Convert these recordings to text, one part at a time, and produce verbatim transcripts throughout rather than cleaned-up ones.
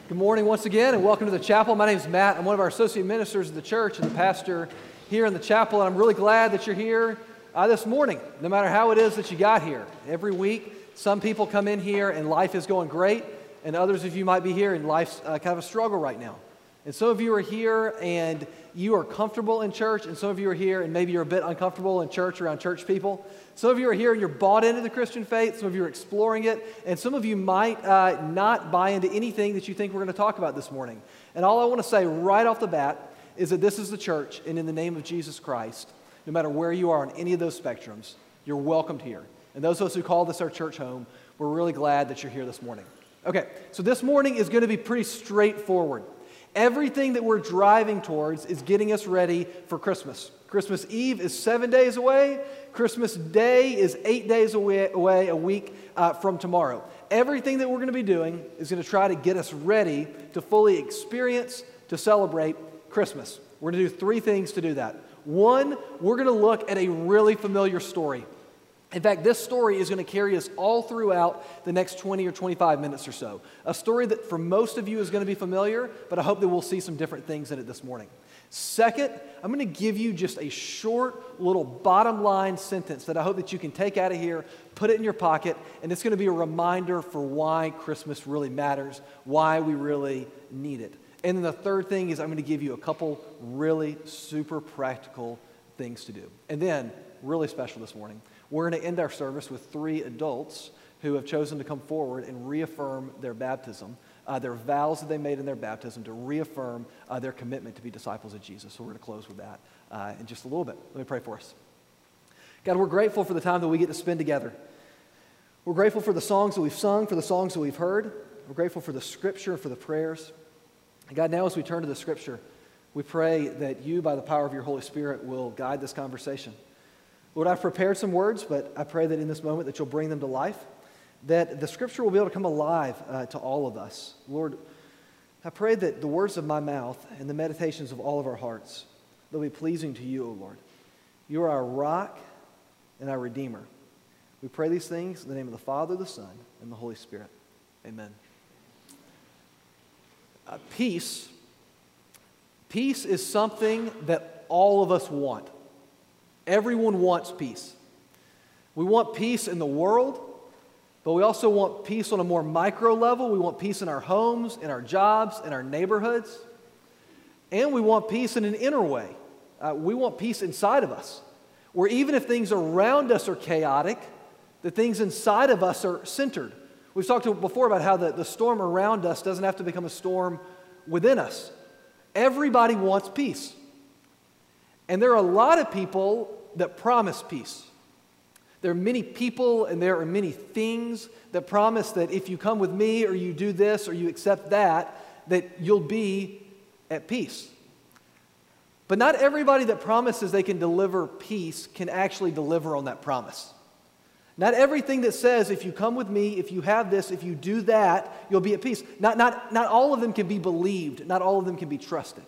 Good morning once again, and welcome to the chapel. My name is Matt. I'm one of our associate ministers of the church and the pastor here in the chapel, and I'm really glad that you're here uh, this morning, no matter how it is that you got here. Every week, some people come in here and life is going great, and others of you might be here and life's uh, kind of a struggle right now. And some of you are here and you are comfortable in church, and some of you are here and maybe you're a bit uncomfortable in church around church people. Some of you are here and you're bought into the Christian faith, some of you are exploring it, and some of you might uh, not buy into anything that you think we're going to talk about this morning. And all I want to say right off the bat is that this is the church, and in the name of Jesus Christ, no matter where you are on any of those spectrums, you're welcomed here. And those of us who call this our church home, we're really glad that you're here this morning. Okay, so this morning is going to be pretty straightforward. Everything that we're driving towards is getting us ready for Christmas. Christmas Eve is seven days away. Christmas Day is eight days away, away a week uh, from tomorrow. Everything that we're going to be doing is going to try to get us ready to fully experience, to celebrate Christmas. We're going to do three things to do that. One, we're going to look at a really familiar story. In fact, this story is going to carry us all throughout the next twenty or twenty-five minutes or so. A story that for most of you is going to be familiar, but I hope that we'll see some different things in it this morning. Second, I'm going to give you just a short little bottom line sentence that I hope that you can take out of here, put it in your pocket, and it's going to be a reminder for why Christmas really matters, why we really need it. And then the third thing is I'm going to give you a couple really super practical things to do. And then, really special this morning, we're going to end our service with three adults who have chosen to come forward and reaffirm their baptism, uh, their vows that they made in their baptism to reaffirm uh, their commitment to be disciples of Jesus. So we're going to close with that uh, in just a little bit. Let me pray for us. God, we're grateful for the time that we get to spend together. We're grateful for the songs that we've sung, for the songs that we've heard. We're grateful for the scripture and for the prayers. And God, now as we turn to the scripture, we pray that you, by the power of your Holy Spirit, will guide this conversation. Lord, I've prepared some words, but I pray that in this moment that you'll bring them to life, that the scripture will be able to come alive uh, to all of us. Lord, I pray that the words of my mouth and the meditations of all of our hearts, they'll be pleasing to you, O Lord. You are our rock and our Redeemer. We pray these things in the name of the Father, the Son, and the Holy Spirit. Amen. Uh, peace. Peace is something that all of us want. Everyone wants peace. We want peace in the world, but we also want peace on a more micro level. We want peace in our homes, in our jobs, in our neighborhoods. And we want peace in an inner way. Uh, we want peace inside of us, where even if things around us are chaotic, the things inside of us are centered. We've talked before about how the, the storm around us doesn't have to become a storm within us. Everybody wants peace. And there are a lot of people that promise peace. There are many people and there are many things that promise that if you come with me or you do this or you accept that, that you'll be at peace. But not everybody that promises they can deliver peace can actually deliver on that promise. Not everything that says if you come with me, if you have this, if you do that, you'll be at peace. Not, not, not all of them can be believed. Not all of them can be trusted.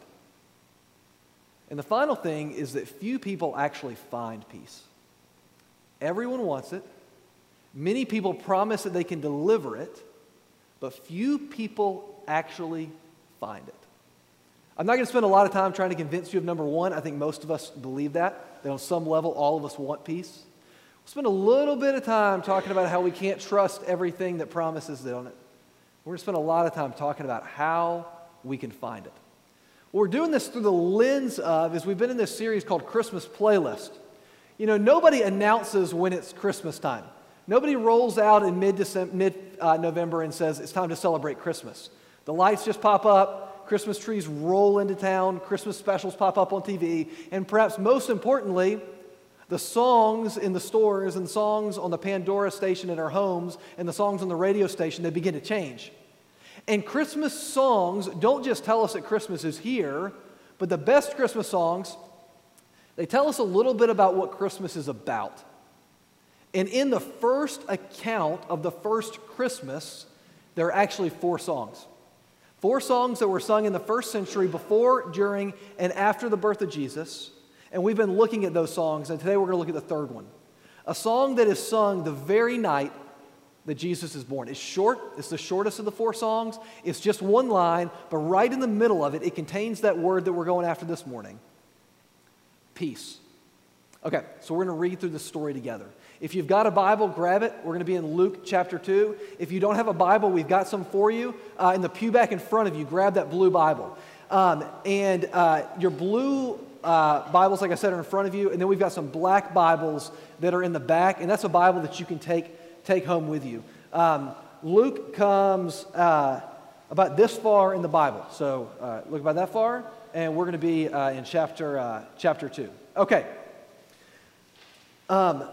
And the final thing is that few people actually find peace. Everyone wants it. Many people promise that they can deliver it, but few people actually find it. I'm not going to spend a lot of time trying to convince you of number one. I think most of us believe that, that on some level all of us want peace. We'll spend a little bit of time talking about how we can't trust everything that promises it on it. We're going to spend a lot of time talking about how we can find it. We're doing this through the lens of, as we've been in this series called Christmas Playlist. You know, nobody announces when it's Christmas time. Nobody rolls out in mid-November mid, uh, November and says it's time to celebrate Christmas. The lights just pop up, Christmas trees roll into town, Christmas specials pop up on T V, and perhaps most importantly, the songs in the stores and songs on the Pandora station in our homes and the songs on the radio station, they begin to change. And Christmas songs don't just tell us that Christmas is here, but the best Christmas songs, they tell us a little bit about what Christmas is about. And in the first account of the first Christmas, there are actually four songs. Four songs that were sung in the first century before, during, and after the birth of Jesus. And we've been looking at those songs, and today we're going to look at the third one. A song that is sung the very night that Jesus is born. It's short. It's the shortest of the four songs. It's just one line, but right in the middle of it, it contains that word that we're going after this morning, peace. Okay, so we're going to read through this story together. If you've got a Bible, grab it. We're going to be in Luke chapter two. If you don't have a Bible, we've got some for you. Uh, in the pew back in front of you, grab that blue Bible. Um, and uh, your blue uh, Bibles, like I said, are in front of you. And then we've got some black Bibles that are in the back. And that's a Bible that you can take, take home with you. Um, Luke comes uh, about this far in the Bible. So uh, look about that far. And we're going to be uh, in chapter, uh, chapter two. Okay. Um,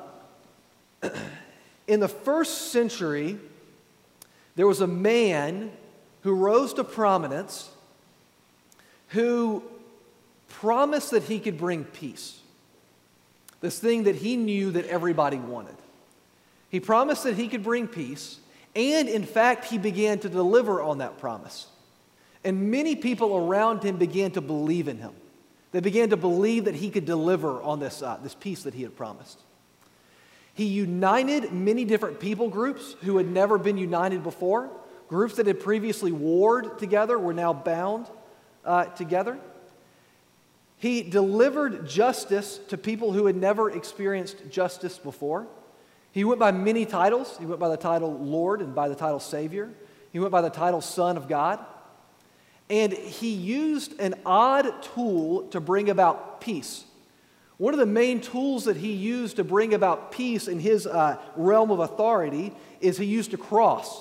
in the first century, there was a man who rose to prominence who promised that he could bring peace. This thing that he knew that everybody wanted. He promised that he could bring peace, and in fact, he began to deliver on that promise. And many people around him began to believe in him. They began to believe that he could deliver on this, uh, this peace that he had promised. He united many different people groups who had never been united before. Groups that had previously warred together were now bound uh, together. He delivered justice to people who had never experienced justice before. He went by many titles. He went by the title Lord and by the title Savior. He went by the title Son of God. And he used an odd tool to bring about peace. One of the main tools that he used to bring about peace in his uh, realm of authority is he used a cross.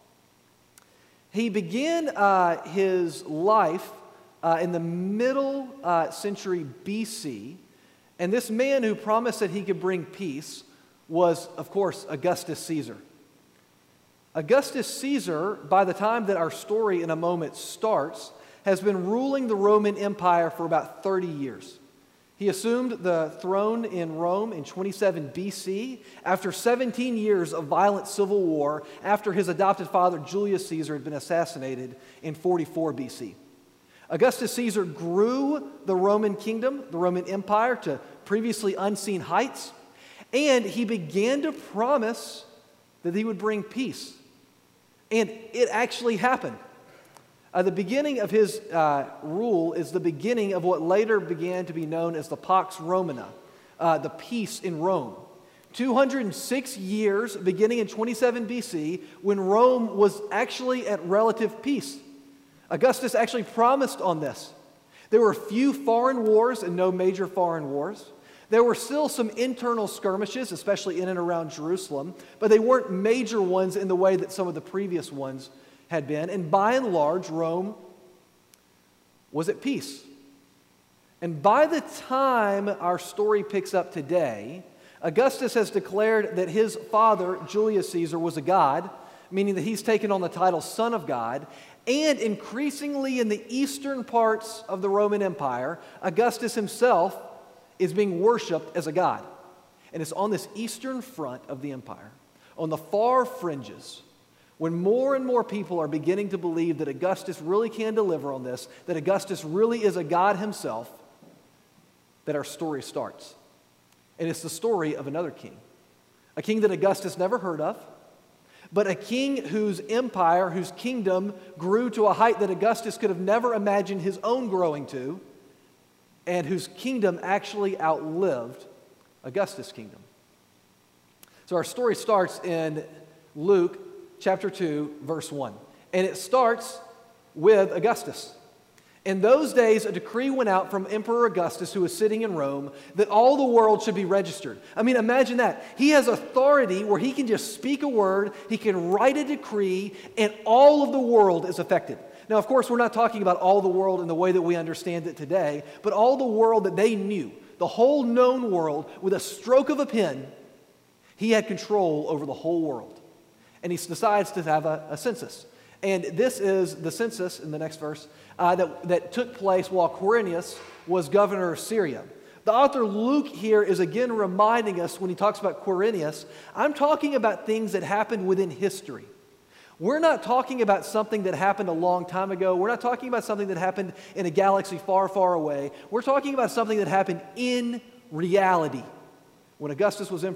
He began uh, his life uh, in the middle uh, century B C, and this man who promised that he could bring peace was, of course, Augustus Caesar. Augustus Caesar, by the time that our story in a moment starts, has been ruling the Roman Empire for about thirty years. He assumed the throne in Rome in twenty-seven B C after seventeen years of violent civil war after his adopted father Julius Caesar had been assassinated in forty-four B C. Augustus Caesar grew the Roman kingdom, the Roman Empire, to previously unseen heights, and he began to promise that he would bring peace. And it actually happened. Uh, the beginning of his uh, rule is the beginning of what later began to be known as the Pax Romana, uh, the peace in Rome. two hundred six years, beginning in twenty-seven B C, when Rome was actually at relative peace. Augustus actually promised on this. There were few foreign wars and no major foreign wars. There were still some internal skirmishes, especially in and around Jerusalem, but they weren't major ones in the way that some of the previous ones had been. And by and large, Rome was at peace. And by the time our story picks up today, Augustus has declared that his father, Julius Caesar, was a god, meaning that he's taken on the title Son of God. And increasingly in the eastern parts of the Roman Empire, Augustus himself is being worshipped as a god. And it's on this eastern front of the empire, on the far fringes, when more and more people are beginning to believe that Augustus really can deliver on this, that Augustus really is a god himself, that our story starts. And it's the story of another king, a king that Augustus never heard of, but a king whose empire, whose kingdom grew to a height that Augustus could have never imagined his own growing to, and whose kingdom actually outlived Augustus' kingdom. So our story starts in Luke chapter two, verse one. And it starts with Augustus. In those days, a decree went out from Emperor Augustus, who was sitting in Rome, that all the world should be registered. I mean, imagine that. He has authority where he can just speak a word, he can write a decree, and all of the world is affected. Now, of course, we're not talking about all the world in the way that we understand it today, but all the world that they knew, the whole known world, with a stroke of a pen, he had control over the whole world. And he decides to have a, a census. And this is the census, in the next verse, uh, that, that took place while Quirinius was governor of Syria. The author Luke here is again reminding us when he talks about Quirinius, I'm talking about things that happened within history. We're not talking about something that happened a long time ago. We're not talking about something that happened in a galaxy far, far away. We're talking about something that happened in reality when Augustus was emperor.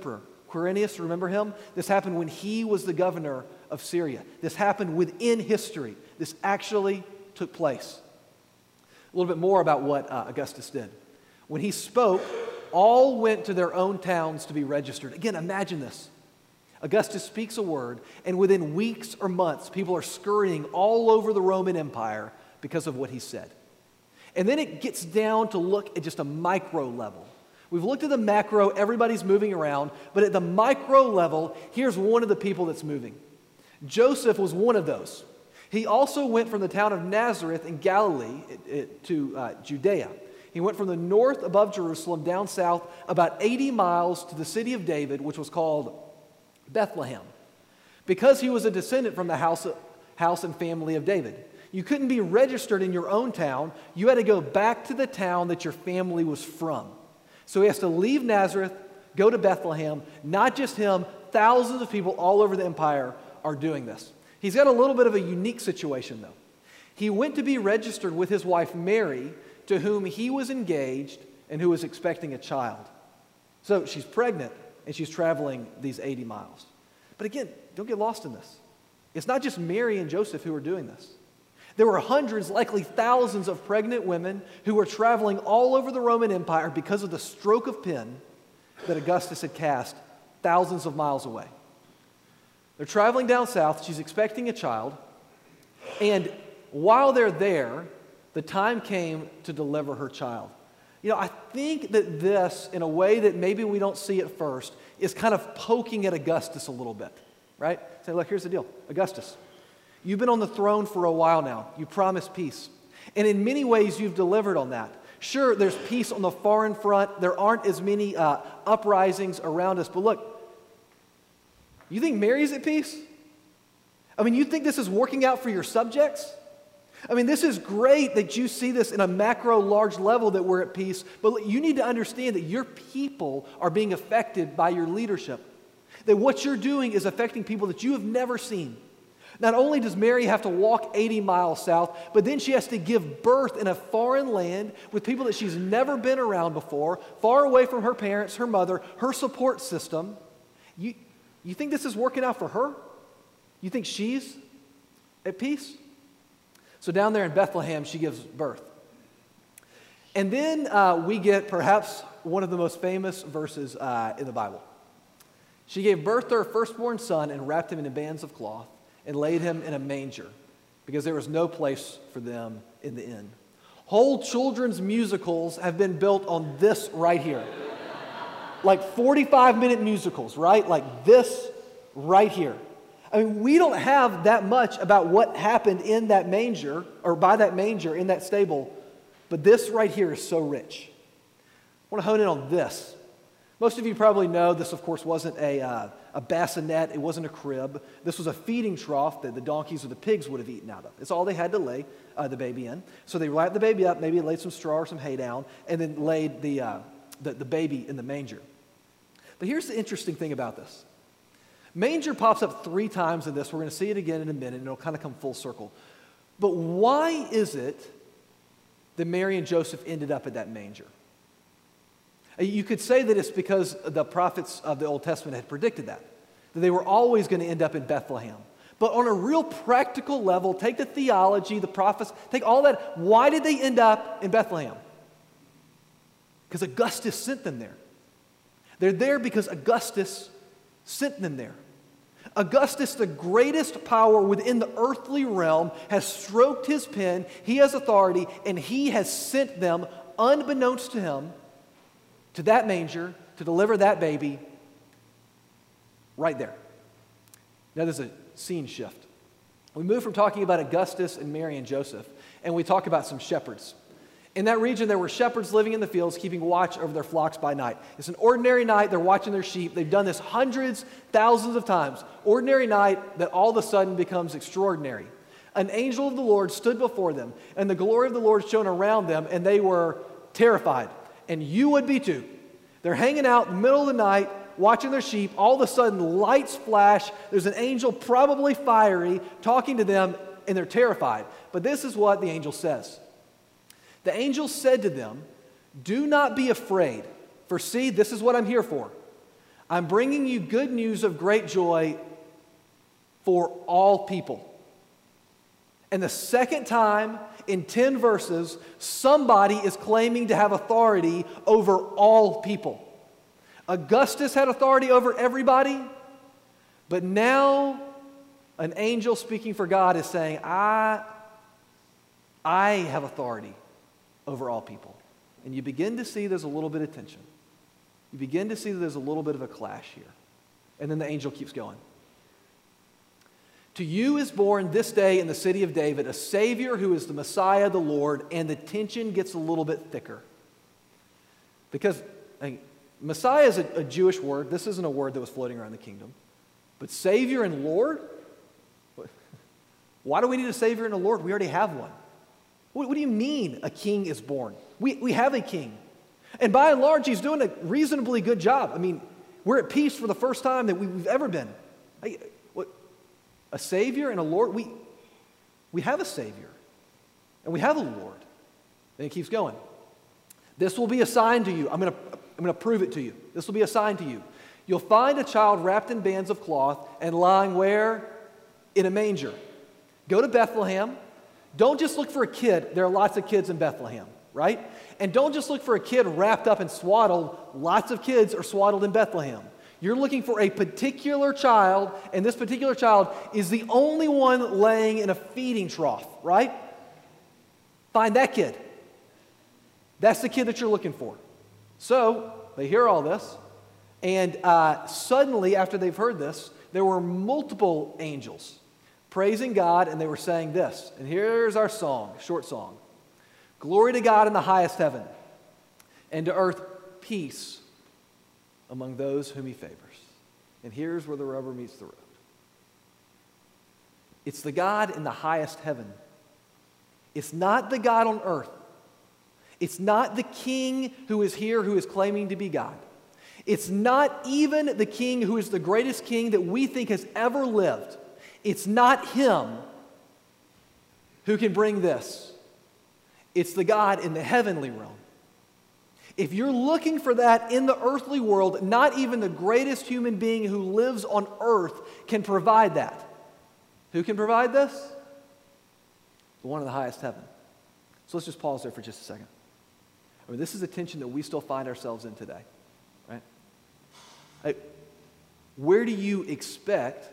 Quirinius, remember him? This happened when he was the governor of Syria. This happened within history. This actually took place. A little bit more about what uh, Augustus did. When he spoke, all went to their own towns to be registered. Again, imagine this. Augustus speaks a word, and within weeks or months, people are scurrying all over the Roman Empire because of what he said. And then it gets down to look at just a micro level. We've looked at the macro, everybody's moving around, but at the micro level, here's one of the people that's moving. Joseph was one of those. He also went from the town of Nazareth in Galilee it, it, to uh, Judea. He went from the north above Jerusalem down south about eighty miles to the city of David, which was called Bethlehem, because he was a descendant from the house, house and family of David. You couldn't be registered in your own town. You had to go back to the town that your family was from. So he has to leave Nazareth, go to Bethlehem. Not just him, thousands of people all over the empire are doing this. He's got a little bit of a unique situation, though. He went to be registered with his wife Mary, to whom he was engaged and who was expecting a child. So she's pregnant, and she's traveling these eighty miles. But again, don't get lost in this. It's not just Mary and Joseph who are doing this. There were hundreds, likely thousands of pregnant women who were traveling all over the Roman Empire because of the stroke of pen that Augustus had cast thousands of miles away. They're traveling down south. She's expecting a child. And while they're there, the time came to deliver her child. You know, I think that this, in a way that maybe we don't see at first, is kind of poking at Augustus a little bit, right? Say, look, here's the deal. Augustus, you've been on the throne for a while now. You promised peace. And in many ways, you've delivered on that. Sure, there's peace on the foreign front. There aren't as many uh, uprisings around us. But look, you think Mary's at peace? I mean, you think this is working out for your subjects? I mean, this is great that you see this in a macro, large level that we're at peace, but you need to understand that your people are being affected by your leadership. That what you're doing is affecting people that you have never seen. Not only does Mary have to walk eighty miles south, but then she has to give birth in a foreign land with people that she's never been around before, far away from her parents, her mother, her support system. You, you think this is working out for her? You think she's at peace? So down there in Bethlehem, she gives birth. And then uh, we get perhaps one of the most famous verses uh, in the Bible. She gave birth to her firstborn son and wrapped him in bands of cloth and laid him in a manger because there was no place for them in the inn. Whole children's musicals have been built on this right here. Like forty-five minute musicals, right? Like this right here. I mean, we don't have that much about what happened in that manger, or by that manger in that stable, but this right here is so rich. I want to hone in on this. Most of you probably know this, of course, wasn't a, uh, a bassinet. It wasn't a crib. This was a feeding trough that the donkeys or the pigs would have eaten out of. It's all they had to lay uh, the baby in. So they wrapped the baby up, maybe laid some straw or some hay down, and then laid the, uh, the, the baby in the manger. But here's the interesting thing about this. Manger pops up three times in this. We're going to see it again in a minute, and it'll kind of come full circle. But why is it that Mary and Joseph ended up at that manger? You could say that it's because the prophets of the Old Testament had predicted that, that they were always going to end up in Bethlehem. But on a real practical level, take the theology, the prophets, take all that. Why did they end up in Bethlehem? Because Augustus sent them there. They're there because Augustus sent them there. Augustus, the greatest power within the earthly realm, has stroked his pen. He has authority, and he has sent them, unbeknownst to him, to that manger to deliver that baby right there. Now there's a scene shift. We move from talking about Augustus and Mary and Joseph, and we talk about some shepherds. In that region, there were shepherds living in the fields, keeping watch over their flocks by night. It's an ordinary night. They're watching their sheep. They've done this hundreds, thousands of times. Ordinary night that all of a sudden becomes extraordinary. An angel of the Lord stood before them, and the glory of the Lord shone around them, and they were terrified. And you would be too. They're hanging out in the middle of the night, watching their sheep. All of a sudden, lights flash. There's an angel, probably fiery, talking to them, and they're terrified. But this is what the angel says. The angel said to them, "Do not be afraid, for see, this is what I'm here for. I'm bringing you good news of great joy for all people. And the second time in ten verses, somebody is claiming to have authority over all people. Augustus had authority over everybody, but now an angel speaking for God is saying, I, I have authority over all people. And you begin to see there's a little bit of tension. You begin to see that there's a little bit of a clash here. And then the angel keeps going. To you is born this day in the city of David a Savior who is the Messiah, the Lord, and the tension gets a little bit thicker. Because I mean, Messiah is a, a Jewish word. This isn't a word that was floating around the kingdom. But Savior and Lord? Why do we need a Savior and a Lord? We already have one. What, what do you mean a king is born? We, we have a king. And by and large, he's doing a reasonably good job. I mean, we're at peace for the first time that we've ever been. I, what, a Savior and a Lord? We, we have a Savior. And we have a Lord. And he keeps going. This will be a sign to you. I'm going to I'm going to prove it to you. This will be a sign to you. You'll find a child wrapped in bands of cloth and lying where? In a manger. Go to Bethlehem. Don't just look for a kid. There are lots of kids in Bethlehem, right? And don't just look for a kid wrapped up and swaddled. Lots of kids are swaddled in Bethlehem. You're looking for a particular child, and this particular child is the only one laying in a feeding trough, right? Find that kid. That's the kid that you're looking for. So they hear all this, and uh, suddenly, after they've heard this, there were multiple angels praising God, and they were saying this. And here's our song, short song. Glory to God in the highest heaven, and to earth peace among those whom he favors. And here's where the rubber meets the road. It's the God in the highest heaven. It's not the God on earth. It's not the king who is here who is claiming to be God. It's not even the king who is the greatest king that we think has ever lived. It's not him who can bring this. It's the God in the heavenly realm. If you're looking for that in the earthly world, not even the greatest human being who lives on earth can provide that. Who can provide this? The one in the highest heaven. So let's just pause there for just a second. I mean, this is a tension that we still find ourselves in today, right? Like, where do you expect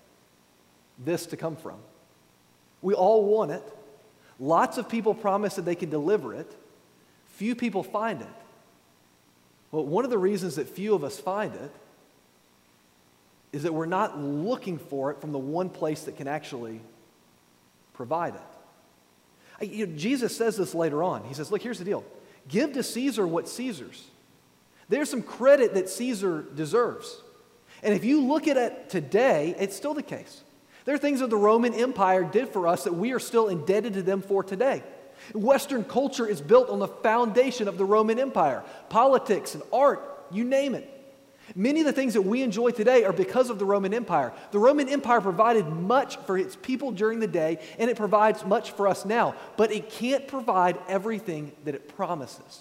this to come from? We all want it. Lots of people promise that they can deliver it. Few people find it. Well, one of the reasons that few of us find it is that we're not looking for it from the one place that can actually provide it. You know, Jesus says this later on. He says, look, here's the deal. Give to Caesar what's Caesar's. There's some credit that Caesar deserves. And if you look at it today, it's still the case. There are things that the Roman Empire did for us that we are still indebted to them for today. Western culture is built on the foundation of the Roman Empire. Politics and art, you name it. Many of the things that we enjoy today are because of the Roman Empire. The Roman Empire provided much for its people during the day, and it provides much for us now, but it can't provide everything that it promises.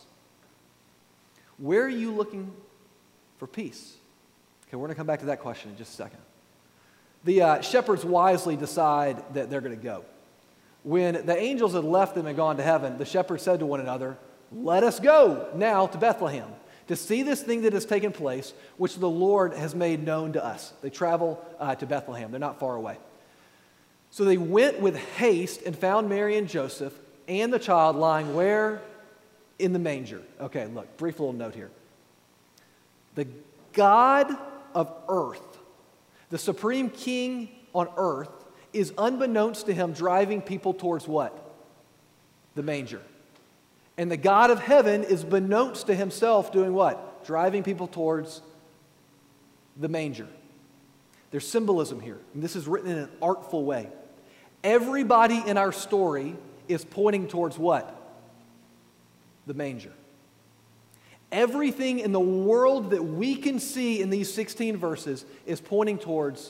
Where are you looking for peace? Okay, we're going to come back to that question in just a second. The uh, shepherds wisely decide that they're going to go. When the angels had left them and gone to heaven, the shepherds said to one another, let us go now to Bethlehem to see this thing that has taken place, which the Lord has made known to us. They travel uh, to Bethlehem. They're not far away. So they went with haste and found Mary and Joseph and the child lying where? In the manger. Okay, look, brief little note here. The God of earth, the supreme king on earth, is unbeknownst to him driving people towards what? The manger. And the God of heaven is beknownst to himself doing what? Driving people towards the manger. There's symbolism here, and this is written in an artful way. Everybody in our story is pointing towards what? The manger. Everything in the world that we can see in these sixteen verses is pointing towards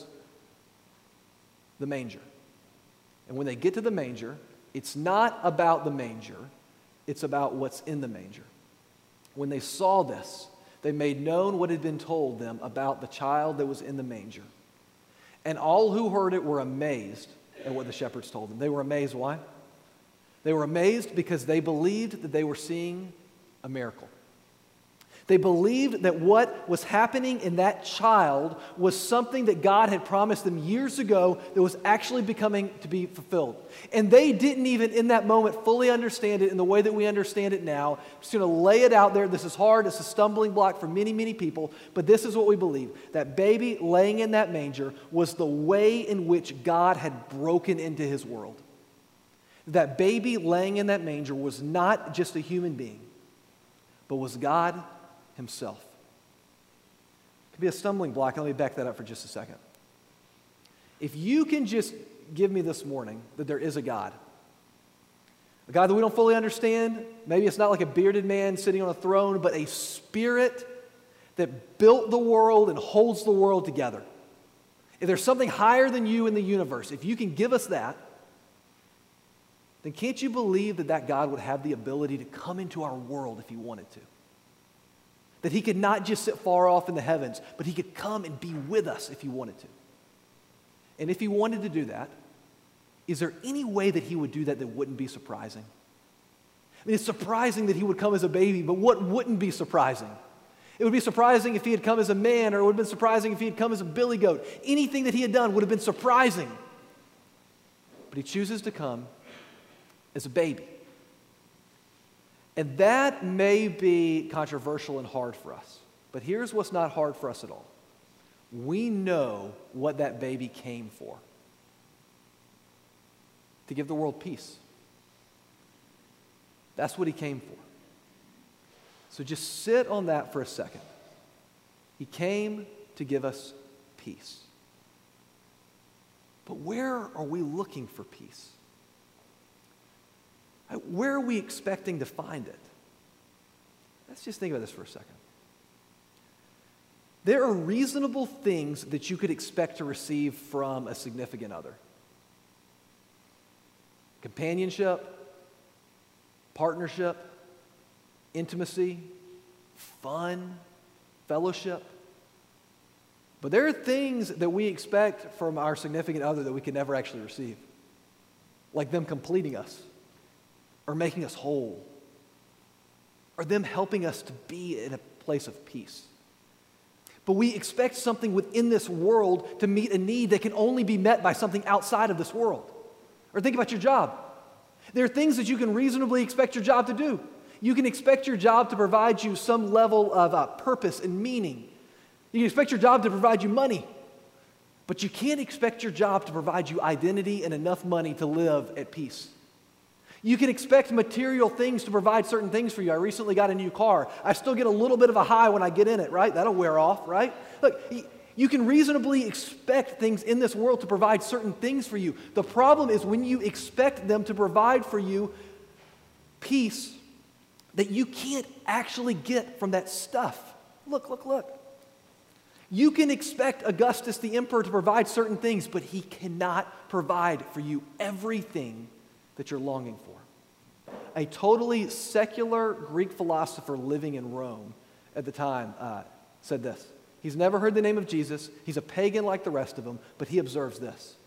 the manger. And when they get to the manger, it's not about the manger, it's about what's in the manger. When they saw this, they made known what had been told them about the child that was in the manger. And all who heard it were amazed at what the shepherds told them. They were amazed. Why? They were amazed because they believed that they were seeing a miracle. They believed that what was happening in that child was something that God had promised them years ago that was actually becoming to be fulfilled. And they didn't even in that moment fully understand it in the way that we understand it now. I'm just going to lay it out there. This is hard. It's a stumbling block for many, many people. But this is what we believe. That baby laying in that manger was the way in which God had broken into his world. That baby laying in that manger was not just a human being, but was God himself. It could be a stumbling block. Let me back that up for just a second. If you can just give me this morning that there is a God, a God that we don't fully understand, maybe it's not like a bearded man sitting on a throne, but a spirit that built the world and holds the world together. If there's something higher than you in the universe, if you can give us that, then can't you believe that that God would have the ability to come into our world if he wanted to? That he could not just sit far off in the heavens, but he could come and be with us if he wanted to. And if he wanted to do that, is there any way that he would do that that wouldn't be surprising? I mean, it's surprising that he would come as a baby, but what wouldn't be surprising? It would be surprising if he had come as a man, or it would have been surprising if he had come as a billy goat. Anything that he had done would have been surprising. But he chooses to come as a baby. And that may be controversial and hard for us. But here's what's not hard for us at all. We know what that baby came for. To give the world peace. That's what he came for. So just sit on that for a second. He came to give us peace. But where are we looking for peace? Where are we expecting to find it? Let's just think about this for a second. There are reasonable things that you could expect to receive from a significant other. Companionship, partnership, intimacy, fun, fellowship. But there are things that we expect from our significant other that we can never actually receive. Like them completing us, or making us whole, or them helping us to be in a place of peace. But we expect something within this world to meet a need that can only be met by something outside of this world. Or think about your job. There are things that you can reasonably expect your job to do. You can expect your job to provide you some level of uh, purpose and meaning. You can expect your job to provide you money. But you can't expect your job to provide you identity and enough money to live at peace. You can expect material things to provide certain things for you. I recently got a new car. I still get a little bit of a high when I get in it, right? That'll wear off, right? Look, you can reasonably expect things in this world to provide certain things for you. The problem is when you expect them to provide for you peace that you can't actually get from that stuff. Look, look, look. You can expect Augustus the emperor to provide certain things, but he cannot provide for you everything that you're longing for. A totally secular Greek philosopher living in Rome at the time uh, said this. He's never heard the name of Jesus. He's a pagan like the rest of them, but he observes this.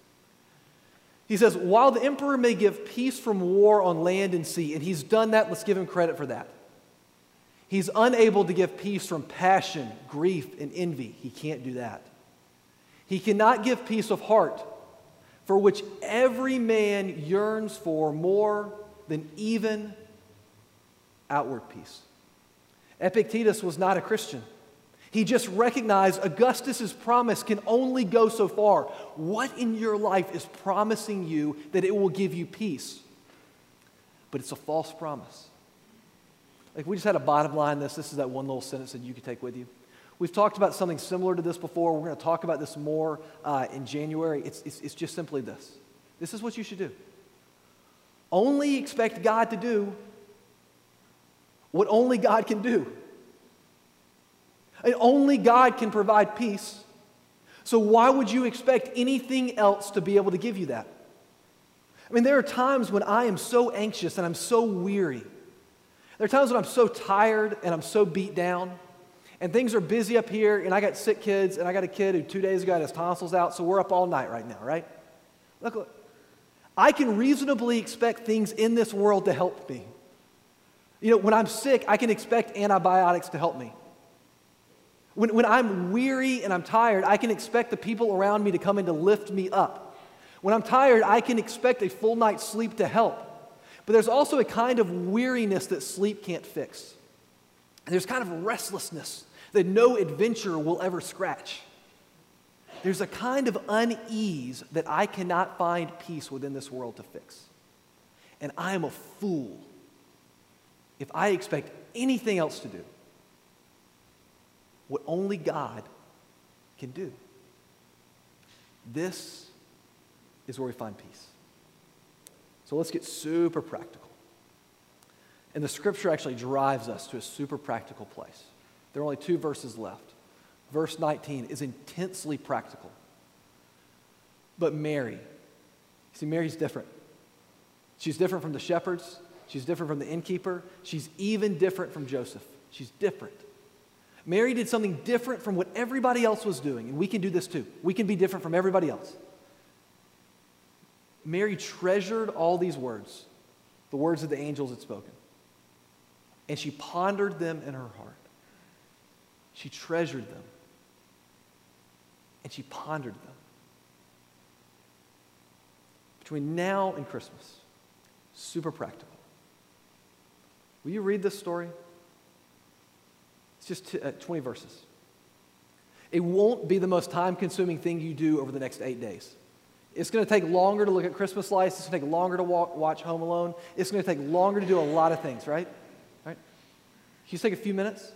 He says, while the emperor may give peace from war on land and sea, and he's done that, let's give him credit for that. He's unable to give peace from passion, grief, and envy. He can't do that. He cannot give peace of heart, for which every man yearns for more than even outward peace. Epictetus was not a Christian. He just recognized Augustus' promise can only go so far. What in your life is promising you that it will give you peace? But it's a false promise. Like we just had a bottom line this. This is that one little sentence that you could take with you. We've talked about something similar to this before. We're going to talk about this more uh, in January. It's, it's, it's just simply this. This is what you should do. Only expect God to do what only God can do. And only God can provide peace. So why would you expect anything else to be able to give you that? I mean, there are times when I am so anxious and I'm so weary. There are times when I'm so tired and I'm so beat down. And things are busy up here, and I got sick kids, and I got a kid who two days ago had his tonsils out, so we're up all night right now, right? Look, look. I can reasonably expect things in this world to help me. You know, when I'm sick, I can expect antibiotics to help me. When, when I'm weary and I'm tired, I can expect the people around me to come in to lift me up. When I'm tired, I can expect a full night's sleep to help. But there's also a kind of weariness that sleep can't fix. There's kind of restlessness that no adventure will ever scratch. There's a kind of unease that I cannot find peace within this world to fix. And I am a fool if I expect anything else to do what only God can do. This is where we find peace. So let's get super practical. And the scripture actually drives us to a super practical place. There are only two verses left. Verse nineteen is intensely practical. But Mary, see, Mary's different. She's different from the shepherds. She's different from the innkeeper. She's even different from Joseph. She's different. Mary did something different from what everybody else was doing, and we can do this too. We can be different from everybody else. Mary treasured all these words, the words that the angels had spoken, and she pondered them in her heart. She treasured them, and she pondered them. Between now and Christmas, super practical. Will you read this story? It's just t- uh, twenty verses. It won't be the most time-consuming thing you do over the next eight days. It's going to take longer to look at Christmas lights. It's going to take longer to walk, watch Home Alone. It's going to take longer to do a lot of things, right? Right? Can you take a few minutes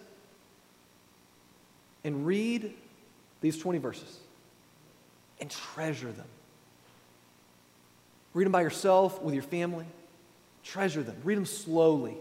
and read these twenty verses and treasure them? Read them by yourself, with your family. Treasure them. Read them slowly.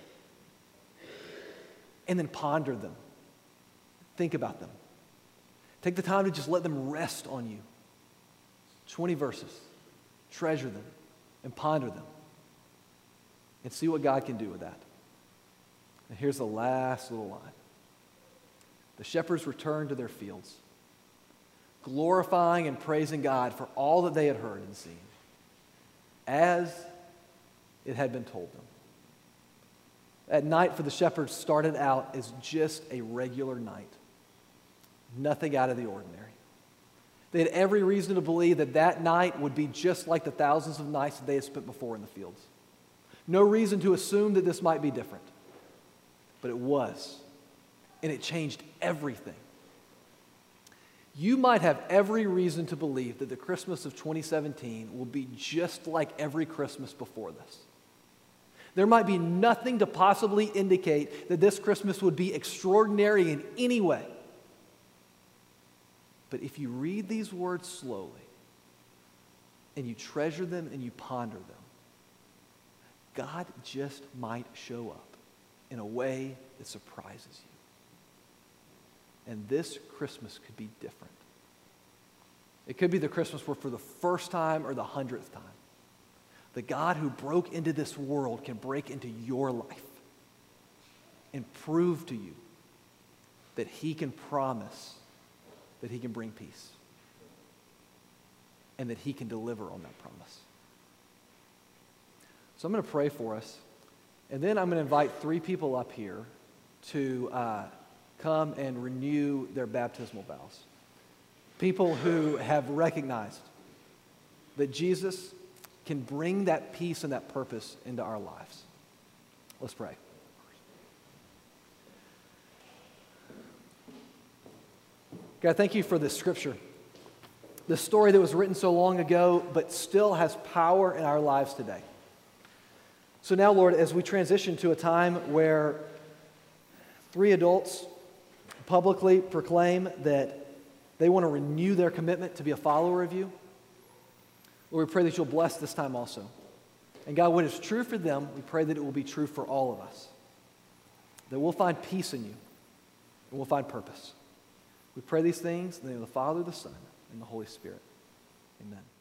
And then ponder them. Think about them. Take the time to just let them rest on you. twenty verses. Treasure them and ponder them. And see what God can do with that. And here's the last little line. The shepherds returned to their fields, glorifying and praising God for all that they had heard and seen, as it had been told them. That night for the shepherds started out as just a regular night. Nothing out of the ordinary. They had every reason to believe that that night would be just like the thousands of nights that they had spent before in the fields. No reason to assume that this might be different. But it was. And it changed everything. You might have every reason to believe that the Christmas of twenty seventeen will be just like every Christmas before this. There might be nothing to possibly indicate that this Christmas would be extraordinary in any way. But if you read these words slowly, and you treasure them and you ponder them, God just might show up in a way that surprises you. And this Christmas could be different. It could be the Christmas where for the first time or the hundredth time, the God who broke into this world can break into your life and prove to you that he can promise that he can bring peace and that he can deliver on that promise. So I'm going to pray for us, and then I'm going to invite three people up here to uh, come and renew their baptismal vows. People who have recognized that Jesus can bring that peace and that purpose into our lives. Let's pray. God, thank you for this scripture, this story that was written so long ago, but still has power in our lives today. So now, Lord, as we transition to a time where three adults publicly proclaim that they want to renew their commitment to be a follower of you, Lord, we pray that you'll bless this time also. And God, what is true for them, we pray that it will be true for all of us. That we'll find peace in you, and we'll find purpose. We pray these things in the name of the Father, the Son, and the Holy Spirit. Amen.